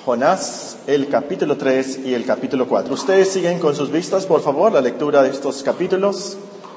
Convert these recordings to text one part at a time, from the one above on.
Jonás, el capítulo 3 y el capítulo 4. Ustedes siguen con sus vistas, por favor, la lectura de estos capítulos.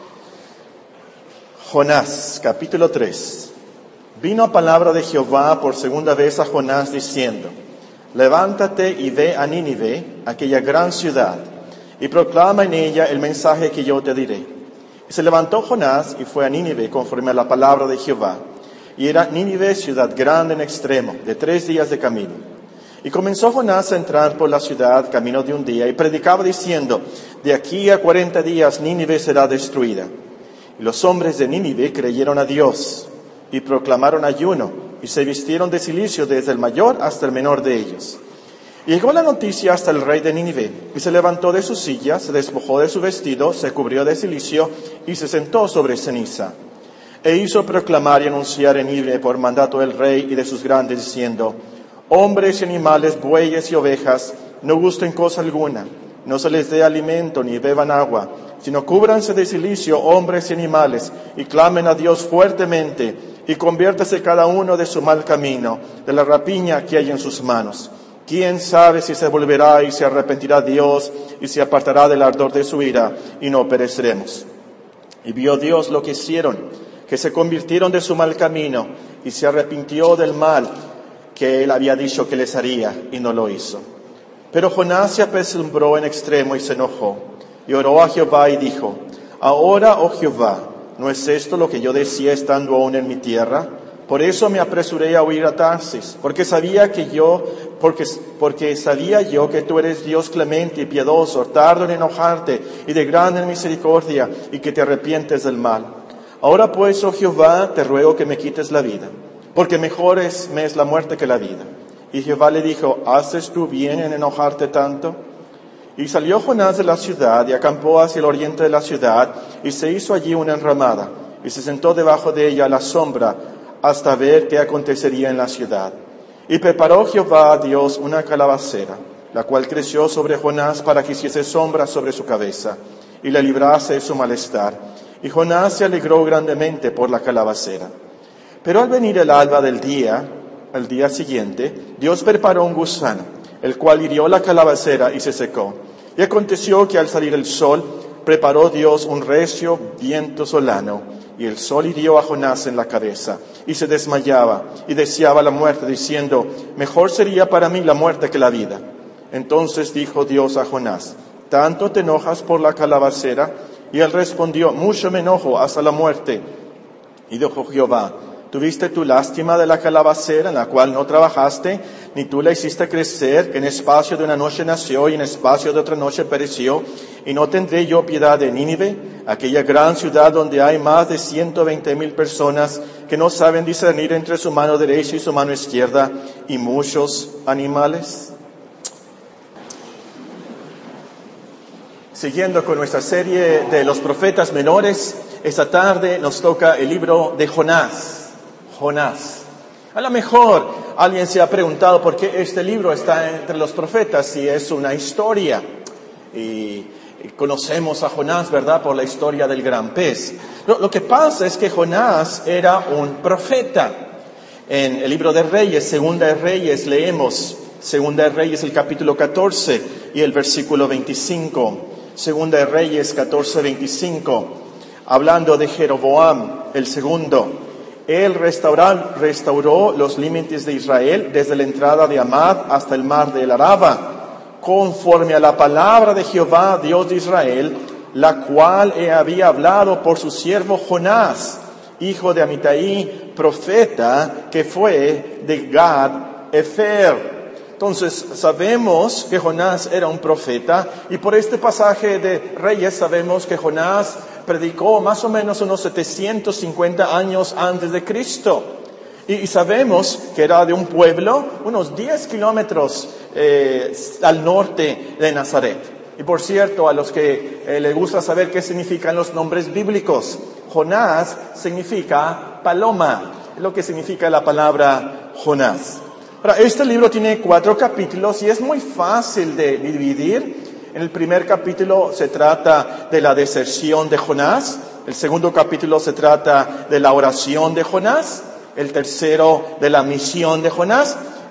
Jonás, capítulo 3. Vino palabra de Jehová por segunda vez a Jonás diciendo: levántate y ve a Nínive, aquella gran ciudad, y proclama en ella el mensaje que yo te diré. Y se levantó Jonás y fue a Nínive conforme a la palabra de Jehová. Y era Nínive ciudad grande en extremo, de 3 días de camino. Y comenzó Jonás a entrar por la ciudad camino de un día, y predicaba diciendo: de aquí a 40 días Nínive será destruida. Y los hombres de Nínive creyeron a Dios, y proclamaron ayuno, y se vistieron de cilicio desde el mayor hasta el menor de ellos. Y llegó la noticia hasta el rey de Nínive, y se levantó de su silla, se despojó de su vestido, se cubrió de cilicio, y se sentó sobre ceniza. E hizo proclamar y anunciar en Nínive por mandato del rey y de sus grandes, diciendo: hombres y animales, bueyes y ovejas, no gusten cosa alguna, no se les dé alimento ni beban agua, sino cúbranse de cilicio hombres y animales, y clamen a Dios fuertemente, y conviértase cada uno de su mal camino, de la rapiña que hay en sus manos. ¿Quién sabe si se volverá y se arrepentirá Dios, y se apartará del ardor de su ira, y no pereceremos? Y vio Dios lo que hicieron, que se convirtieron de su mal camino, y se arrepintió del mal que él había dicho que les haría, y no lo hizo. Pero Jonás se apesadumbró en extremo y se enojó, y oró a Jehová y dijo: ahora, oh Jehová, ¿no es esto lo que yo decía estando aún en mi tierra? Por eso me apresuré a huir a Tarsis, porque sabía yo que tú eres Dios clemente y piadoso, tardo en enojarte y de grande misericordia, y que te arrepientes del mal. Ahora pues, oh Jehová, te ruego que me quites la vida, porque mejor me es la muerte que la vida. Y Jehová le dijo: ¿haces tú bien en enojarte tanto? Y salió Jonás de la ciudad y acampó hacia el oriente de la ciudad, y se hizo allí una enramada, y se sentó debajo de ella a la sombra, hasta ver qué acontecería en la ciudad. Y preparó Jehová Dios una calabacera, la cual creció sobre Jonás para que hiciese sombra sobre su cabeza, y le librase de su malestar. Y Jonás se alegró grandemente por la calabacera. Pero al venir el alba del día, al día siguiente, Dios preparó un gusano, el cual hirió la calabacera y se secó. Y aconteció que al salir el sol, preparó Dios un recio viento solano, y el sol hirió a Jonás en la cabeza, y se desmayaba, y deseaba la muerte, diciendo: mejor sería para mí la muerte que la vida. Entonces dijo Dios a Jonás: ¿tanto te enojas por la calabacera? Y él respondió: mucho me enojo hasta la muerte. Y dijo Jehová: ¿tuviste tu lástima de la calabacera en la cual no trabajaste, ni tú la hiciste crecer, que en espacio de una noche nació y en espacio de otra noche pereció? ¿Y no tendré yo piedad de Nínive, aquella gran ciudad donde hay más de 120,000 personas que no saben discernir entre su mano derecha y su mano izquierda, y muchos animales? Siguiendo con nuestra serie de los profetas menores, esta tarde nos toca el libro de Jonás. Jonás. A lo mejor alguien se ha preguntado por qué este libro está entre los profetas, si es una historia. Y conocemos a Jonás, ¿verdad?, por la historia del gran pez. Lo que pasa es que Jonás era un profeta. En el libro de Reyes, Segunda de Reyes, leemos Segunda de Reyes, el capítulo 14 y el versículo 25. Segunda de Reyes 14, 25. Hablando de Jeroboam, el segundo. Él restauró los límites de Israel desde la entrada de Amad hasta el mar del Araba, conforme a la palabra de Jehová, Dios de Israel, la cual había hablado por su siervo Jonás, hijo de Amitai, profeta, que fue de Gad Efer. Entonces sabemos que Jonás era un profeta, y por este pasaje de Reyes sabemos que Jonás predicó más o menos unos 750 años antes de Cristo. Y sabemos que era de un pueblo unos 10 kilómetros al norte de Nazaret. Y por cierto, a los que les gusta saber qué significan los nombres bíblicos, Jonás significa paloma, es lo que significa la palabra Jonás. Ahora, este libro tiene 4 capítulos y es muy fácil de dividir. En el primer capítulo se trata de la deserción de Jonás. El segundo capítulo se trata de la oración de Jonás. El tercero de la misión de Jonás.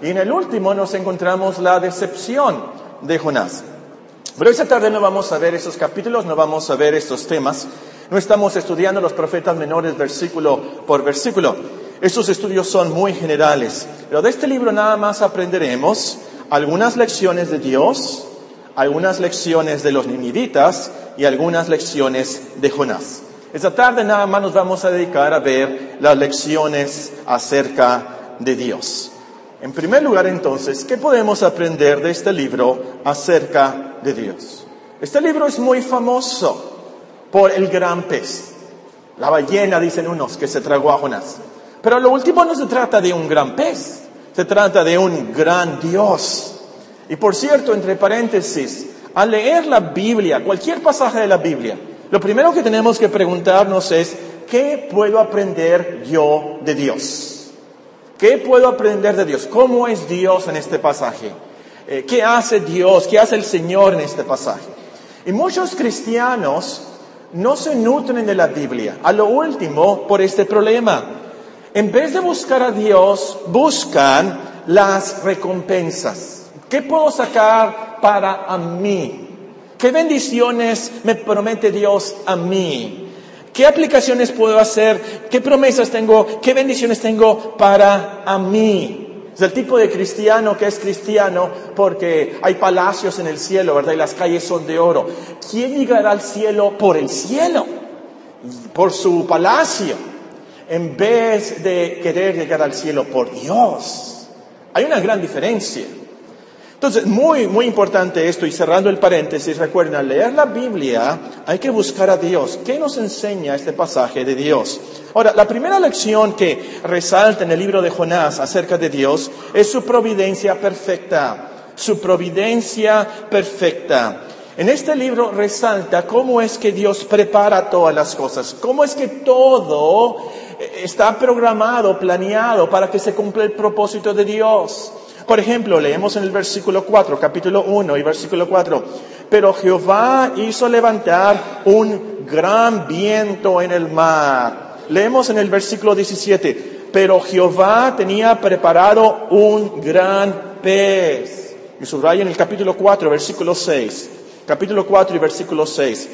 Y en el último nos encontramos la decepción de Jonás. Pero esta tarde no vamos a ver esos capítulos, no vamos a ver estos temas. No estamos estudiando los profetas menores versículo por versículo. Estos estudios son muy generales. Pero de este libro nada más aprenderemos algunas lecciones de Dios, algunas lecciones de los ninivitas y algunas lecciones de Jonás. Esta tarde nada más nos vamos a dedicar a ver las lecciones acerca de Dios. En primer lugar, entonces, ¿qué podemos aprender de este libro acerca de Dios? Este libro es muy famoso por el gran pez. La ballena, dicen unos, que se tragó a Jonás. Pero lo último no se trata de un gran pez, se trata de un gran Dios. Y por cierto, entre paréntesis, al leer la Biblia, cualquier pasaje de la Biblia, lo primero que tenemos que preguntarnos es, ¿qué puedo aprender yo de Dios? ¿Qué puedo aprender de Dios? ¿Cómo es Dios en este pasaje? ¿Qué hace Dios? ¿Qué hace el Señor en este pasaje? Y muchos cristianos no se nutren de la Biblia, a lo último, por este problema. En vez de buscar a Dios, buscan las recompensas. ¿Qué puedo sacar para a mí? ¿Qué bendiciones me promete Dios a mí? ¿Qué aplicaciones puedo hacer? ¿Qué promesas tengo? ¿Qué bendiciones tengo para a mí? Es el tipo de cristiano que es cristiano porque hay palacios en el cielo, ¿verdad? Y las calles son de oro. ¿Quién llegará al cielo por el cielo? Por su palacio, en vez de querer llegar al cielo por Dios. Hay una gran diferencia. Entonces, muy importante esto, y cerrando el paréntesis, recuerden, al leer la Biblia hay que buscar a Dios. ¿Qué nos enseña este pasaje de Dios? Ahora, la primera lección que resalta en el libro de Jonás acerca de Dios es su providencia perfecta. Su providencia perfecta. En este libro resalta cómo es que Dios prepara todas las cosas, cómo es que todo está programado, planeado para que se cumpla el propósito de Dios. Por ejemplo, leemos en el versículo 4, capítulo 1 y versículo 4. Pero Jehová hizo levantar un gran viento en el mar. Leemos en el versículo 17. Pero Jehová tenía preparado un gran pez. Y subraya en el capítulo 4, versículo 6. Capítulo 4 y versículo 6.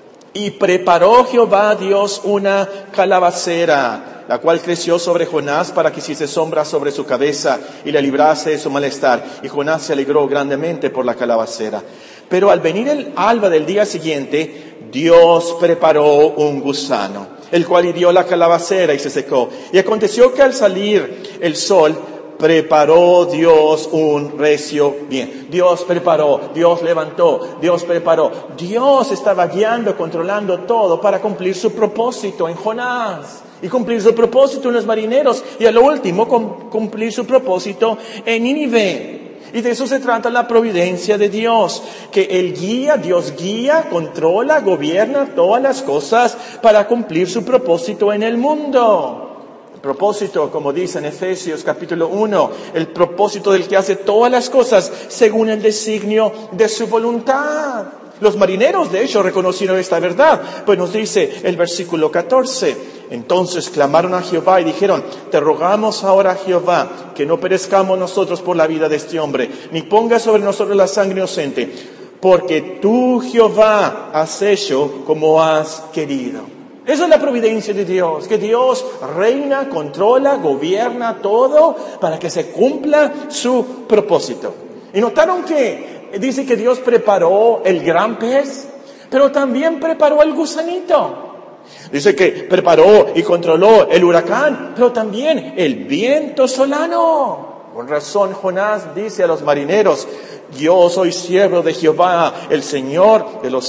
Y preparó Jehová Dios una calabacera, la cual creció sobre Jonás para que hiciese sombra sobre su cabeza y le librase de su malestar. Y Jonás se alegró grandemente por la calabacera. Pero al venir el alba del día siguiente, Dios preparó un gusano, el cual hirió la calabacera y se secó. Y aconteció que al salir el sol, preparó Dios un recio bien. Dios preparó, Dios levantó, Dios preparó. Dios estaba guiando, controlando todo para cumplir su propósito en Jonás. Y cumplir su propósito en los marineros. Y a lo último, cumplir su propósito en Nínive. Y de eso se trata la providencia de Dios. Que Él guía, Dios guía, controla, gobierna todas las cosas para cumplir su propósito en el mundo. El propósito, como dice en Efesios capítulo 1, el propósito del que hace todas las cosas según el designio de su voluntad. Los marineros, de hecho, reconocieron esta verdad. Pues nos dice el versículo 14. Entonces clamaron a Jehová y dijeron, te rogamos ahora, Jehová, que no perezcamos nosotros por la vida de este hombre, ni pongas sobre nosotros la sangre inocente, porque tú, Jehová, has hecho como has querido. Esa es la providencia de Dios, que Dios reina, controla, gobierna todo para que se cumpla su propósito. Y notaron que dice que Dios preparó el gran pez, pero también preparó el gusanito. Dice que preparó y controló el huracán, pero también el viento solano. Con razón Jonás dice a los marineros, yo soy siervo de Jehová, el Señor de los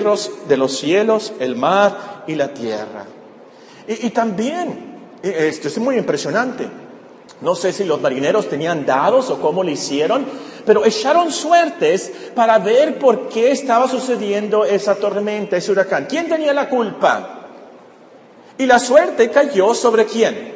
cielos, el mar y la tierra. Y también, esto es muy impresionante, no sé si los marineros tenían dados o cómo lo hicieron, pero echaron suertes para ver por qué estaba sucediendo esa tormenta, ese huracán. ¿Quién tenía la culpa? Y la suerte cayó ¿sobre quién?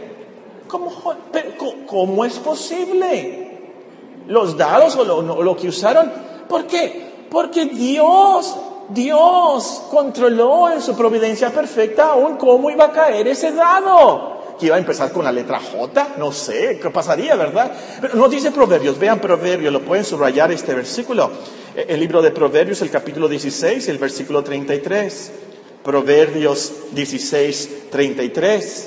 ¿Cómo es posible? Los dados o lo que usaron. ¿Por qué? Porque Dios controló en su providencia perfecta aún cómo iba a caer ese dado. que iba a empezar con la letra J, no sé, ¿qué pasaría, verdad? Pero no dice Proverbios, vean Proverbios, lo pueden subrayar este versículo. El libro de Proverbios, el capítulo 16, el versículo 33. Proverbios 16, 33.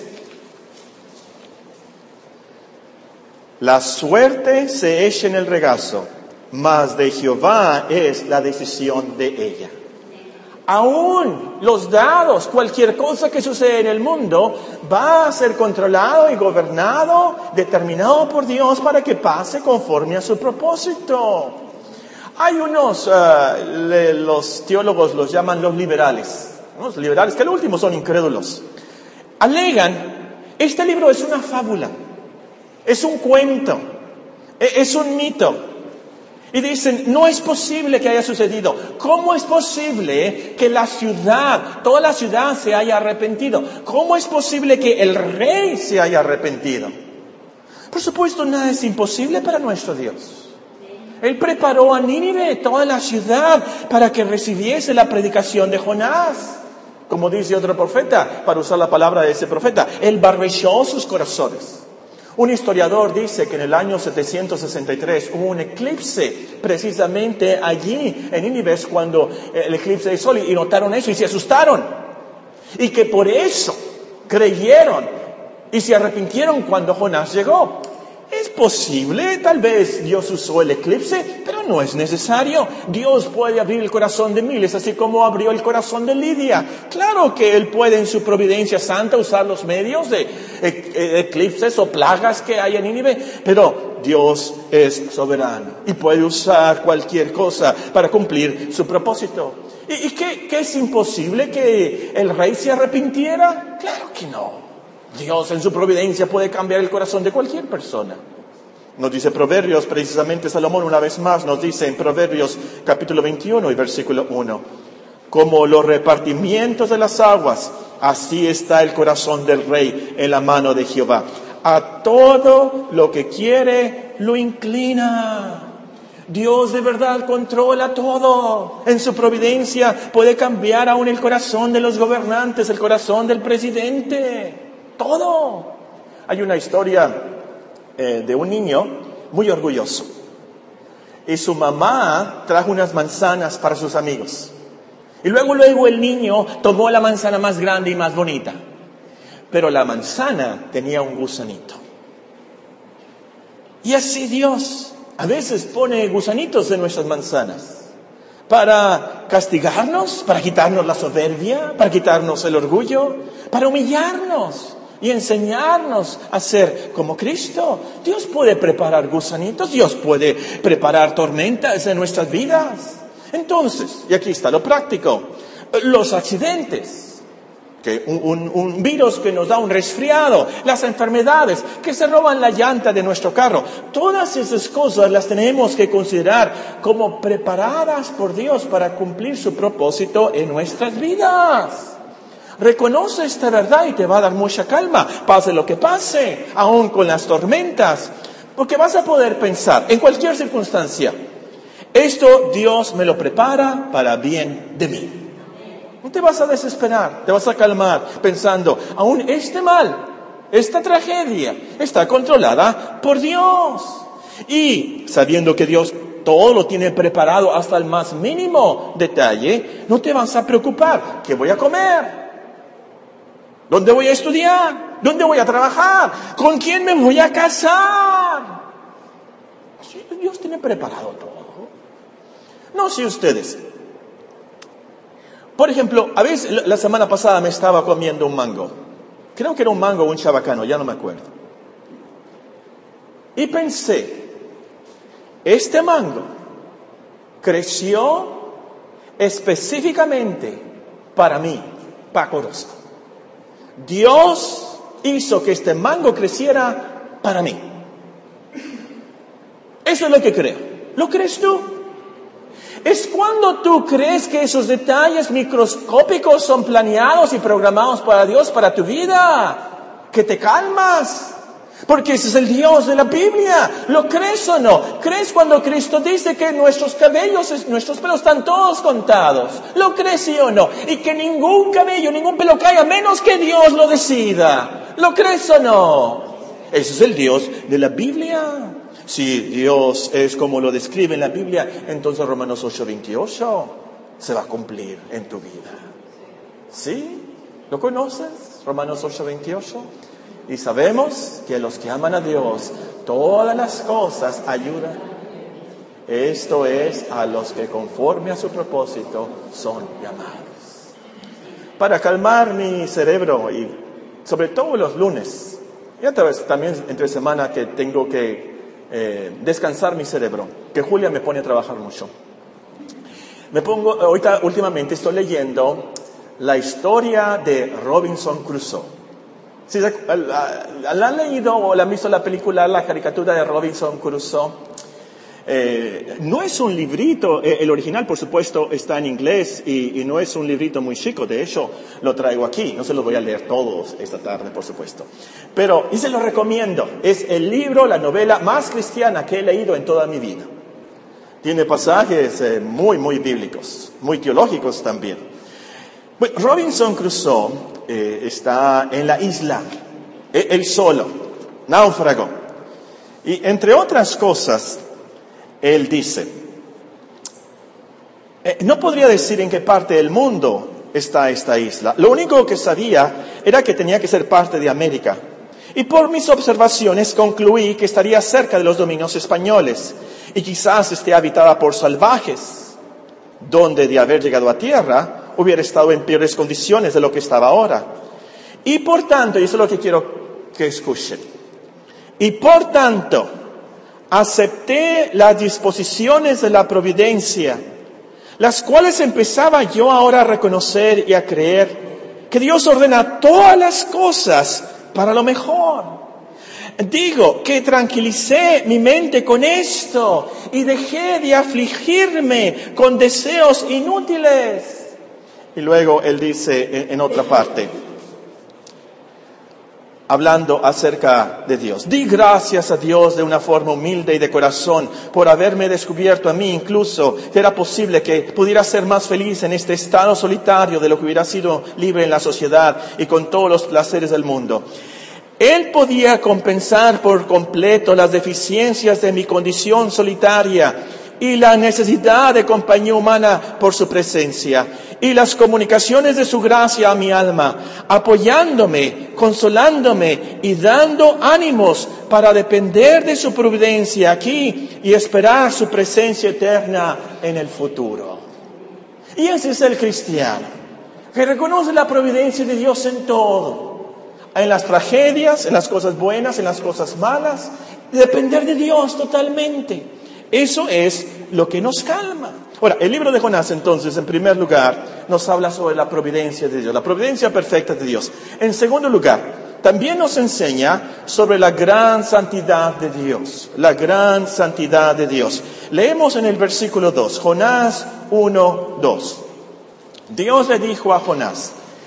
La suerte se echa en el regazo, mas de Jehová es la decisión de ella. Aún los dados, cualquier cosa que sucede en el mundo, va a ser controlado y gobernado, determinado por Dios para que pase conforme a su propósito. Hay unos, los teólogos los llaman los liberales, que al último son incrédulos. Alegan, este libro es una fábula, es un cuento, es un mito. Y dicen, no es posible que haya sucedido. ¿Cómo es posible que toda la ciudad se haya arrepentido? ¿Cómo es posible que el rey se haya arrepentido? Por supuesto, nada es imposible para nuestro Dios. Él preparó a Nínive, toda la ciudad, para que recibiese la predicación de Jonás. Como dice otro profeta, para usar la palabra de ese profeta, Él barrechó sus corazones. Un historiador dice que en el año 763 hubo un eclipse precisamente allí en Nínive cuando el eclipse de sol, y notaron eso y se asustaron. Y que por eso creyeron y se arrepintieron cuando Jonás llegó. Es posible, tal vez Dios usó el eclipse, pero no es necesario. Dios puede abrir el corazón de miles, así como abrió el corazón de Lidia. Claro que Él puede en su providencia santa usar los medios de eclipses o plagas que hay en Nínive, pero Dios es soberano y puede usar cualquier cosa para cumplir su propósito. ¿Y qué es imposible que el rey se arrepintiera? Claro que no. Dios en su providencia puede cambiar el corazón de cualquier persona. Nos dice Proverbios, precisamente Salomón una vez más nos dice en Proverbios capítulo 21 y versículo 1. Como los repartimientos de las aguas, así está el corazón del rey en la mano de Jehová. A todo lo que quiere lo inclina. Dios de verdad controla todo. En su providencia puede cambiar aún el corazón de los gobernantes, el corazón del presidente. Todo. Hay una historia de un niño muy orgulloso. Y su mamá trajo unas manzanas para sus amigos. Y luego el niño tomó la manzana más grande y más bonita. Pero la manzana tenía un gusanito. Y así Dios a veces pone gusanitos en nuestras manzanas. Para castigarnos, para quitarnos la soberbia, para quitarnos el orgullo, para humillarnos y enseñarnos a ser como Cristo. Dios puede preparar gusanitos, Dios puede preparar tormentas en nuestras vidas. Entonces, y aquí está lo práctico, los accidentes, que un virus que nos da un resfriado, las enfermedades, que se roban la llanta de nuestro carro, todas esas cosas las tenemos que considerar como preparadas por Dios para cumplir su propósito en nuestras vidas. Reconoce esta verdad y te va a dar mucha calma, pase lo que pase, aún con las tormentas, porque vas a poder pensar en cualquier circunstancia, esto Dios me lo prepara para bien de mí. No te vas a desesperar, te vas a calmar pensando, aún este mal, esta tragedia está controlada por Dios. Y sabiendo que Dios todo lo tiene preparado hasta el más mínimo detalle, no te vas a preocupar. ¿Qué voy a comer? ¿Dónde voy a estudiar? ¿Dónde voy a trabajar? ¿Con quién me voy a casar? Sí, Dios tiene preparado todo. No sé ustedes. Por ejemplo, a veces la semana pasada me estaba comiendo un mango. Creo que era un mango o un chabacano, ya no me acuerdo. Y pensé, este mango creció específicamente para mí, Paco Rosa. Dios hizo que este mango creciera para mí. Eso es lo que creo. ¿Lo crees tú? Es cuando tú crees que esos detalles microscópicos son planeados y programados para Dios, para tu vida, que te calmas. Porque ese es el Dios de la Biblia. ¿Lo crees o no? ¿Crees cuando Cristo dice que nuestros pelos están todos contados? ¿Lo crees sí o no? Y que ningún cabello, ningún pelo caiga a menos que Dios lo decida. ¿Lo crees o no? Ese es el Dios de la Biblia. Si Dios es como lo describe en la Biblia, entonces Romanos 8:28 se va a cumplir en tu vida. ¿Sí? ¿Lo conoces? Romanos 8:28. Y sabemos que a los que aman a Dios, todas las cosas ayudan. Esto es, a los que conforme a su propósito son llamados. Para calmar mi cerebro, y sobre todo los lunes, y otra vez también entre semana que tengo que descansar mi cerebro, que Julia me pone a trabajar mucho. Últimamente estoy leyendo la historia de Robinson Crusoe. ¿Sí, ¿la han leído o la han visto la película, la caricatura de Robinson Crusoe? No es un librito, el original por supuesto está en inglés y no es un librito muy chico, de hecho lo traigo aquí, no se los voy a leer todos esta tarde por supuesto, pero y se lo recomiendo, es el libro, la novela más cristiana que he leído en toda mi vida. Tiene pasajes muy bíblicos, muy teológicos también. Bueno, Robinson Crusoe está en la isla, él solo, náufrago, y entre otras cosas él dice, no podría decir en qué parte del mundo está esta isla. Lo único que sabía era que tenía que ser parte de América. Y por mis observaciones concluí que estaría cerca de los dominios españoles y quizás esté habitada por salvajes, donde de haber llegado a tierra hubiera estado en peores condiciones de lo que estaba ahora. Y por tanto, y eso es lo que quiero que escuchen, y por tanto, acepté las disposiciones de la providencia, las cuales empezaba yo ahora a reconocer y a creer, que Dios ordena todas las cosas para lo mejor. Digo que tranquilicé mi mente con esto y dejé de afligirme con deseos inútiles. Y luego él dice en otra parte, hablando acerca de Dios, di gracias a Dios de una forma humilde y de corazón por haberme descubierto a mí incluso que era posible que pudiera ser más feliz en este estado solitario de lo que hubiera sido libre en la sociedad y con todos los placeres del mundo. Él podía compensar por completo las deficiencias de mi condición solitaria y la necesidad de compañía humana por su presencia y las comunicaciones de su gracia a mi alma, apoyándome, consolándome y dando ánimos para depender de su providencia aquí y esperar su presencia eterna en el futuro. Y ese es el cristiano, que reconoce la providencia de Dios en todo, en las tragedias, en las cosas buenas, en las cosas malas, y depender de Dios totalmente. Eso es lo que nos calma. Ahora, el libro de Jonás, entonces, en primer lugar, nos habla sobre la providencia de Dios, la providencia perfecta de Dios. En segundo lugar, también nos enseña sobre la gran santidad de Dios, la gran santidad de Dios. Leemos en el versículo 2, Jonás 1:2. Dios le dijo a Jonás,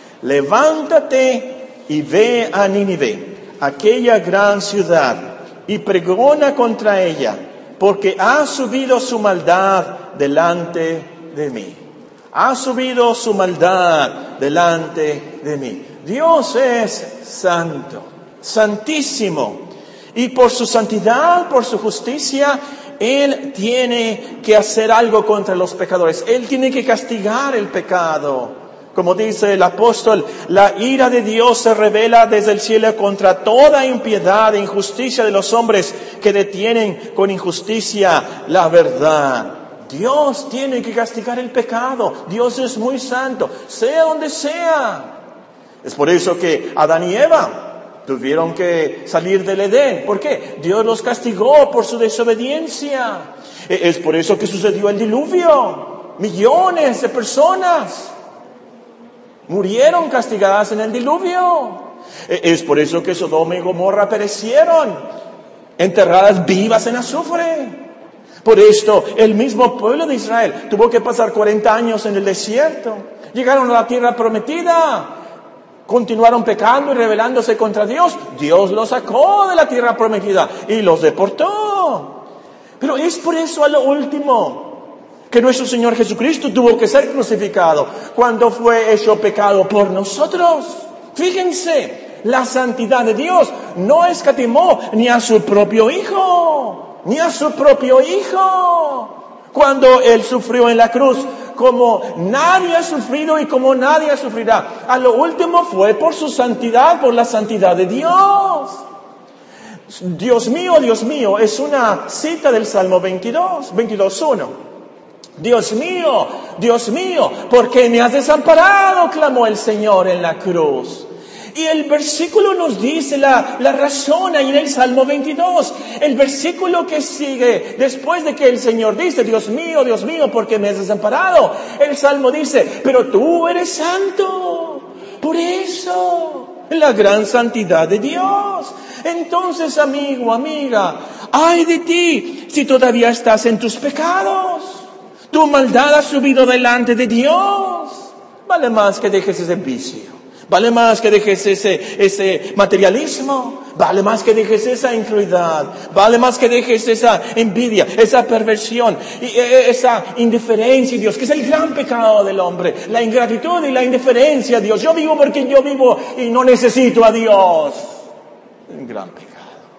levántate y ve a Nínive, aquella gran ciudad, y pregona contra ella, porque ha subido su maldad delante de mí. Ha subido su maldad delante de mí. Dios es santo, santísimo. Y por su santidad, por su justicia, Él tiene que hacer algo contra los pecadores. Él tiene que castigar el pecado. Como dice el apóstol, la ira de Dios se revela desde el cielo contra toda impiedad e injusticia de los hombres que detienen con injusticia la verdad. Dios tiene que castigar el pecado. Dios es muy santo, sea donde sea. Es por eso que Adán y Eva tuvieron que salir del Edén. ¿Por qué? Dios los castigó por su desobediencia. Es por eso que sucedió el diluvio. Millones de personas murieron castigadas en el diluvio. Es por eso que Sodoma y Gomorra perecieron, enterradas vivas en azufre. Por esto, el mismo pueblo de Israel tuvo que pasar 40 años en el desierto. Llegaron a la tierra prometida, continuaron pecando y rebelándose contra Dios, Dios los sacó de la tierra prometida y los deportó. Pero es por eso a lo último que nuestro Señor Jesucristo tuvo que ser crucificado cuando fue hecho pecado por nosotros. Fíjense, la santidad de Dios no escatimó ni a su propio Hijo, cuando Él sufrió en la cruz, como nadie ha sufrido y como nadie sufrirá. A lo último fue por su santidad, por la santidad de Dios. Dios mío, es una cita del Salmo 22:1. Dios mío, ¿por qué me has desamparado?, clamó el Señor en la cruz. Y el versículo nos dice la razón ahí en el Salmo 22. El versículo que sigue, después de que el Señor dice, Dios mío, ¿por qué me has desamparado?, el Salmo dice, pero tú eres santo. Por eso, la gran santidad de Dios. Entonces, amigo, amiga, ay de ti si todavía estás en tus pecados. Tu maldad ha subido delante de Dios. Vale más que dejes ese vicio. Vale más que dejes ese materialismo. Vale más que dejes esa incredulidad. Vale más que dejes esa envidia, esa perversión, y esa indiferencia a Dios, que es el gran pecado del hombre. La ingratitud y la indiferencia a Dios. Yo vivo porque yo vivo y no necesito a Dios. Un gran pecado.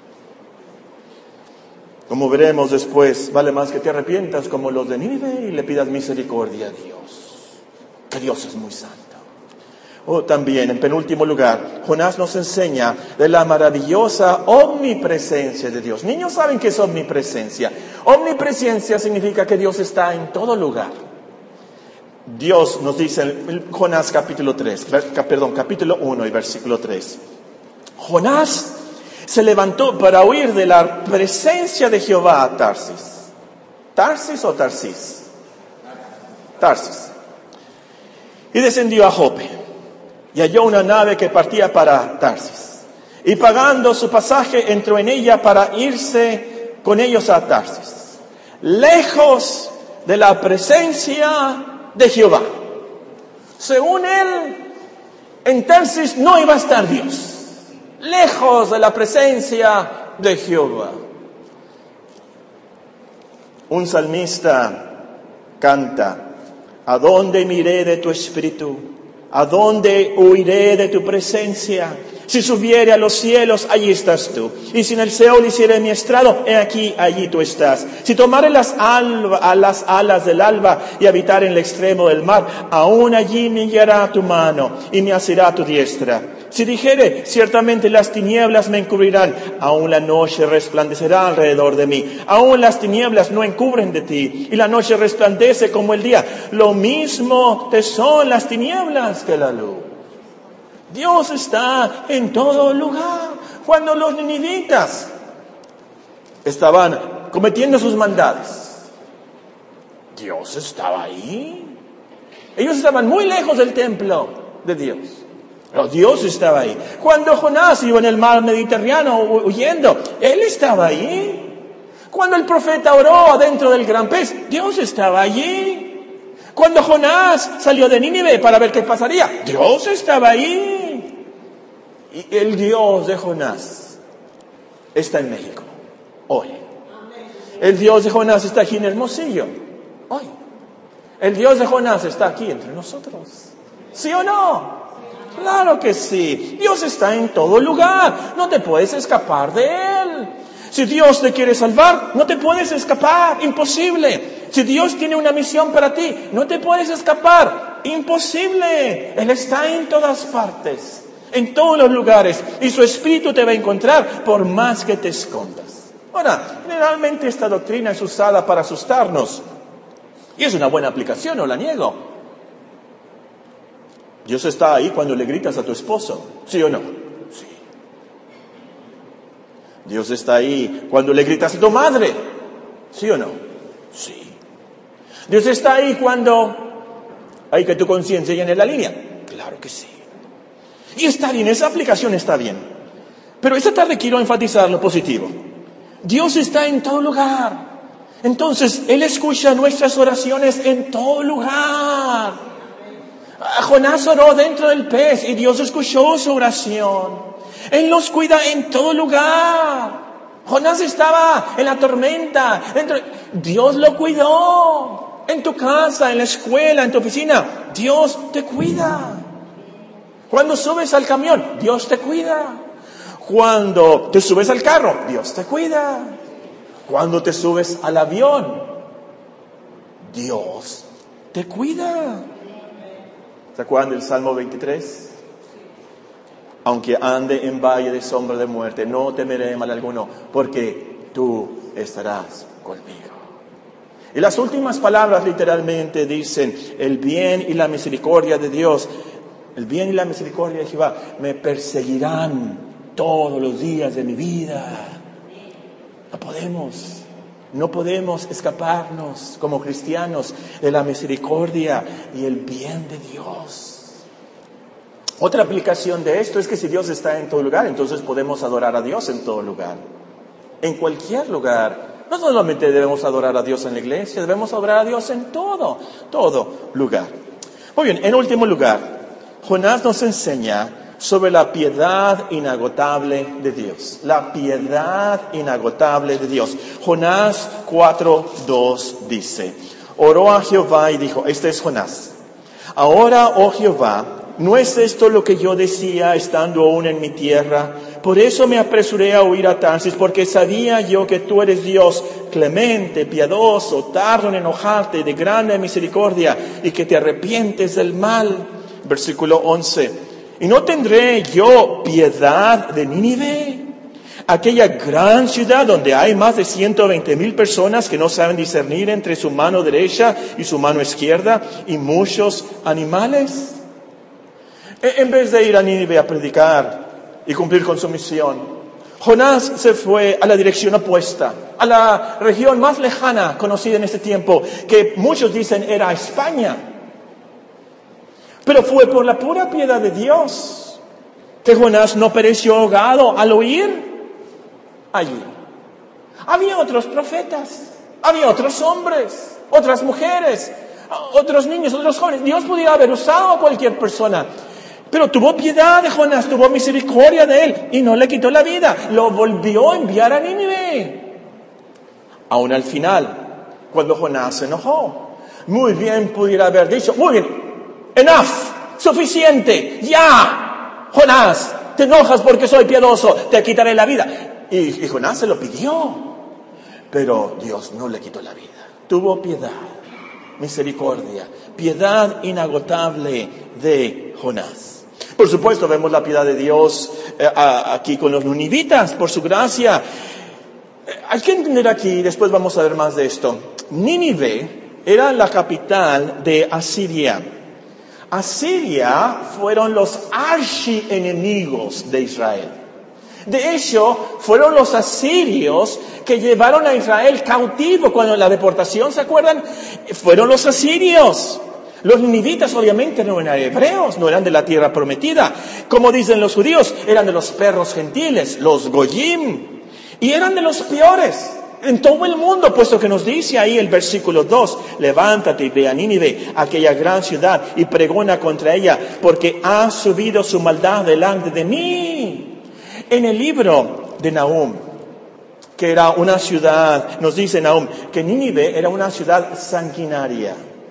Como veremos después, vale más que te arrepientas como los de Nínive y le pidas misericordia a Dios. Que Dios es muy santo. También, en penúltimo lugar, Jonás nos enseña de la maravillosa omnipresencia de Dios. Niños saben qué es omnipresencia. Omnipresencia significa que Dios está en todo lugar. Dios nos dice en Jonás capítulo 1 y versículo 3. Jonás se levantó para huir de la presencia de Jehová a Tarsis. ¿Tarsis o Tarsis? Tarsis. Y descendió a Jope. Y halló una nave que partía para Tarsis. Y pagando su pasaje, entró en ella para irse con ellos a Tarsis, lejos de la presencia de Jehová. Según él, en Tarsis no iba a estar Dios. Lejos de la presencia de Jehová. Un salmista canta: ¿a dónde miré de tu espíritu? ¿A dónde huiré de tu presencia? Si subiere a los cielos, allí estás tú. Y si en el Seol hiciere mi estrado, he aquí, allí tú estás. Si tomare las alas del alba y habitar en el extremo del mar, aún allí me guiará tu mano y me asirá tu diestra. Si dijere, ciertamente las tinieblas me encubrirán, aún la noche resplandecerá alrededor de mí. Aún las tinieblas no encubren de ti, y la noche resplandece como el día. Lo mismo te son las tinieblas que la luz. Dios está en todo lugar. Cuando los ninivitas estaban cometiendo sus maldades, Dios estaba ahí. Ellos estaban muy lejos del templo de Dios, pero Dios estaba ahí. Cuando Jonás iba en el mar Mediterráneo huyendo, Él estaba ahí. Cuando el profeta oró adentro del gran pez, Dios estaba allí. Cuando Jonás salió de Nínive para ver qué pasaría, Dios estaba ahí. Y el Dios de Jonás está en México hoy. El Dios de Jonás está aquí en Hermosillo hoy. El Dios de Jonás está aquí entre nosotros. ¿Sí o no? Claro que sí. Dios está en todo lugar. No te puedes escapar de Él. Si Dios te quiere salvar, no te puedes escapar. Imposible. Si Dios tiene una misión para ti, no te puedes escapar. Imposible. Él está en todas partes, en todos los lugares, y su Espíritu te va a encontrar por más que te escondas. Ahora, generalmente esta doctrina es usada para asustarnos, y es una buena aplicación, no la niego. Dios está ahí cuando le gritas a tu esposo, ¿sí o no? Sí. Dios está ahí cuando le gritas a tu madre, ¿sí o no? Sí. Dios está ahí cuando hay que tu conciencia llene la línea. Claro que sí. Y está bien, esa aplicación está bien. Pero esta tarde quiero enfatizar lo positivo. Dios está en todo lugar. Entonces, Él escucha nuestras oraciones en todo lugar. Jonás oró dentro del pez y Dios escuchó su oración. Él nos cuida en todo lugar. Jonás estaba en la tormenta. Dios lo cuidó. En tu casa, en la escuela, en tu oficina. Dios te cuida. Cuando subes al camión, Dios te cuida. Cuando te subes al carro, Dios te cuida. Cuando te subes al avión, Dios te cuida. ¿Se acuerdan del Salmo 23? Aunque ande en valle de sombra de muerte, no temeré mal alguno, porque tú estarás conmigo. Y las últimas palabras literalmente dicen, el bien y la misericordia de Dios, el bien y la misericordia de Jehová me perseguirán todos los días de mi vida. No podemos escaparnos como cristianos de la misericordia y el bien de Dios. Otra aplicación de esto es que si Dios está en todo lugar, entonces podemos adorar a Dios en todo lugar. En cualquier lugar. No solamente debemos adorar a Dios en la iglesia, debemos adorar a Dios en todo lugar. Muy bien, en último lugar, Jonás nos enseña sobre la piedad inagotable de Dios. La piedad inagotable de Dios. Jonás 4:2 dice, oró a Jehová y dijo, este es Jonás, ahora, oh Jehová, ¿no es esto lo que yo decía estando aún en mi tierra? Por eso me apresuré a huir a Tarsis, porque sabía yo que tú eres Dios clemente, piadoso, tardo en enojarte, de grande misericordia, y que te arrepientes del mal. Versículo 11. ¿Y no tendré yo piedad de Nínive? Aquella gran ciudad donde hay más de 120,000 personas que no saben discernir entre su mano derecha y su mano izquierda, y muchos animales. En vez de ir a Nínive a predicar y cumplir con su misión, Jonás se fue a la dirección opuesta, a la región más lejana conocida en ese tiempo, que muchos dicen era España. Pero fue por la pura piedad de Dios que Jonás no pereció ahogado al huir allí. Había otros profetas, había otros hombres, otras mujeres, otros niños, otros jóvenes. Dios pudiera haber usado a cualquier persona. Pero tuvo piedad de Jonás, tuvo misericordia de él y no le quitó la vida. Lo volvió a enviar a Nínive. Aún al final, cuando Jonás se enojó, muy bien pudiera haber dicho, muy bien, enough, suficiente, ya, Jonás, te enojas porque soy piadoso, te quitaré la vida. Y Jonás se lo pidió, pero Dios no le quitó la vida. Tuvo piedad, misericordia, piedad inagotable de Jonás. Por supuesto, vemos la piedad de Dios aquí con los ninivitas, por su gracia. Hay que entender aquí, después vamos a ver más de esto. Nínive era la capital de Asiria. Asiria fueron los archienemigos de Israel. De hecho, fueron los asirios que llevaron a Israel cautivo cuando en la deportación, ¿se acuerdan? Fueron los asirios. Los ninivitas obviamente no eran hebreos, no eran de la tierra prometida. Como dicen los judíos, eran de los perros gentiles, los goyim. Y eran de los peores en todo el mundo, puesto que nos dice ahí el versículo 2, levántate y ve a Nínive, aquella gran ciudad, y pregona contra ella, porque ha subido su maldad delante de mí. En el libro de Nahum, que era una ciudad, nos dice Nahum, que Nínive era una ciudad sanguinaria,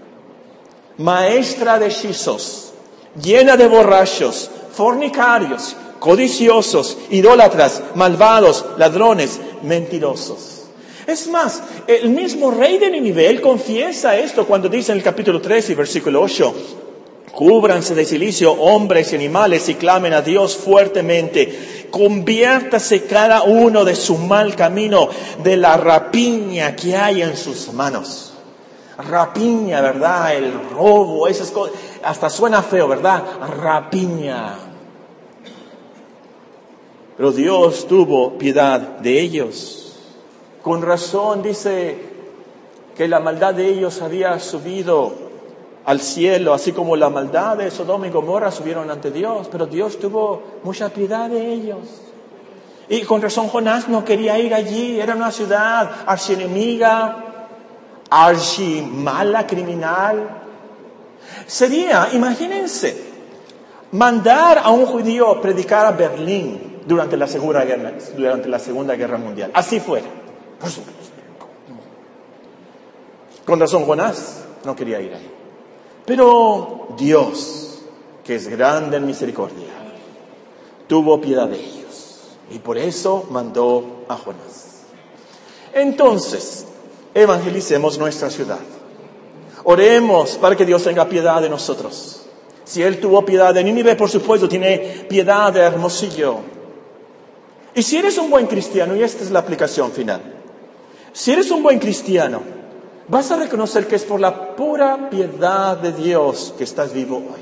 maestra de hechizos, llena de borrachos, fornicarios, codiciosos, idólatras, malvados, ladrones, mentirosos. Es más, el mismo rey de Nínive, él confiesa esto cuando dice en el capítulo 3 y versículo 8, cúbranse de cilicio hombres y animales y clamen a Dios fuertemente, conviértase cada uno de su mal camino, de la rapiña que hay en sus manos. Rapiña, ¿verdad? El robo, esas cosas, hasta suena feo, ¿verdad? Rapiña. Pero Dios tuvo piedad de ellos. Con razón dice que la maldad de ellos había subido al cielo, así como la maldad de Sodoma y Gomorra subieron ante Dios, pero Dios tuvo mucha piedad de ellos. Y con razón Jonás no quería ir allí, era una ciudad archienemiga, archimala, criminal. Sería, imagínense, mandar a un judío a predicar a Berlín durante la Segunda Guerra Mundial. Así fuera. Por supuesto. Con razón Jonás no quería ir ahí. Pero Dios, que es grande en misericordia, tuvo piedad de ellos. Y por eso mandó a Jonás. Entonces, evangelicemos nuestra ciudad. Oremos para que Dios tenga piedad de nosotros. Si Él tuvo piedad de Nínive, por supuesto, tiene piedad de Hermosillo. Y si eres un buen cristiano, y esta es la aplicación final, si eres un buen cristiano, vas a reconocer que es por la pura piedad de Dios que estás vivo hoy.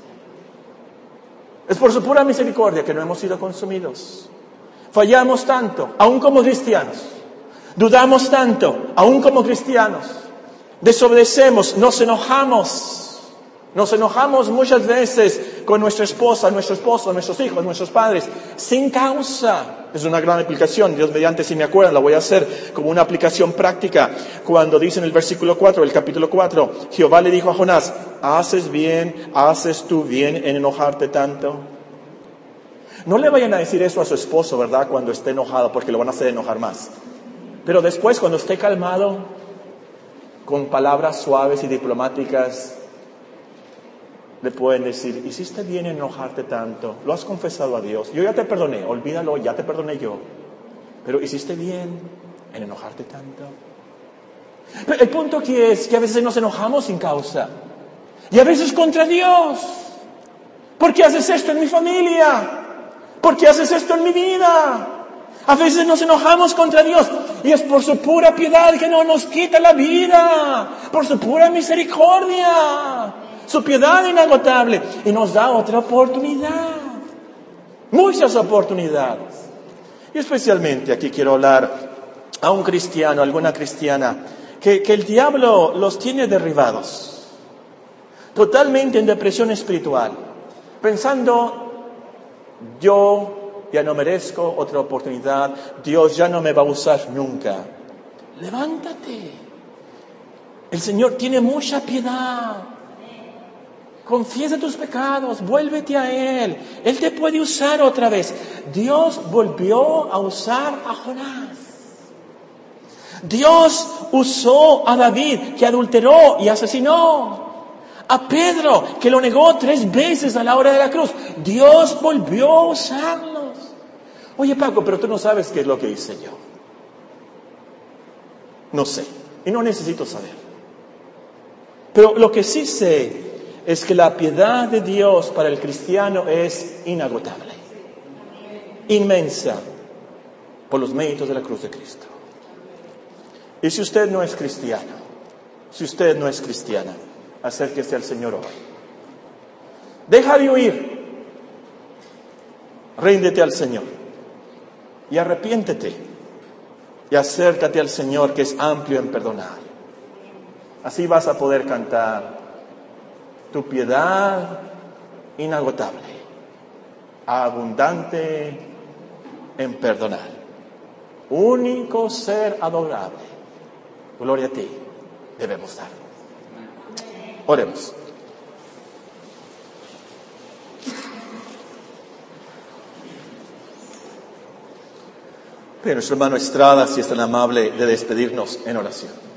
Es por su pura misericordia que no hemos sido consumidos. Fallamos tanto, aún como cristianos. Dudamos tanto, aún como cristianos. Desobedecemos, nos enojamos. Nos enojamos muchas veces con nuestra esposa, nuestro esposo, nuestros hijos, nuestros padres, sin causa. Es una gran aplicación. Dios mediante, si me acuerdan, la voy a hacer como una aplicación práctica. Cuando dice en el versículo 4, el capítulo 4, Jehová le dijo a Jonás, ¿haces tú bien en enojarte tanto? No le vayan a decir eso a su esposo, ¿verdad? Cuando esté enojado, porque lo van a hacer enojar más. Pero después, cuando esté calmado, con palabras suaves y diplomáticas, le pueden decir, ¿hiciste bien en enojarte tanto? ¿Lo has confesado a Dios? Yo ya te perdoné, olvídalo, ya te perdoné yo. Pero ¿hiciste bien en enojarte tanto? Pero el punto aquí es que a veces nos enojamos sin causa. Y a veces contra Dios. ¿Por qué haces esto en mi familia? ¿Por qué haces esto en mi vida? A veces nos enojamos contra Dios. Y es por su pura piedad que no nos quita la vida. Por su pura misericordia. Su piedad inagotable. Y nos da otra oportunidad. Muchas oportunidades. Y especialmente aquí quiero hablar a un cristiano, a alguna cristiana, que el diablo los tiene derribados. Totalmente en depresión espiritual. Pensando, yo ya no merezco otra oportunidad. Dios ya no me va a usar nunca. Levántate. El Señor tiene mucha piedad. Confiesa tus pecados, vuélvete a Él. Él te puede usar otra vez. Dios volvió a usar a Jonás. Dios usó a David, que adulteró y asesinó. A Pedro, que lo negó 3 veces a la hora de la cruz. Dios volvió a usarlos. Oye, Paco, pero tú no sabes qué es lo que hice yo. No sé, y no necesito saber. Pero lo que sí sé es que la piedad de Dios para el cristiano es inagotable, inmensa, por los méritos de la cruz de Cristo. Y si usted no es cristiano, si usted no es cristiana, acérquese al Señor hoy. Deja de huir, ríndete al Señor y arrepiéntete y acércate al Señor, que es amplio en perdonar. Así vas a poder cantar: tu piedad inagotable, abundante en perdonar, único ser adorable. Gloria a ti debemos dar. Oremos. Pero nuestro hermano Estrada, si es tan amable de despedirnos en oración.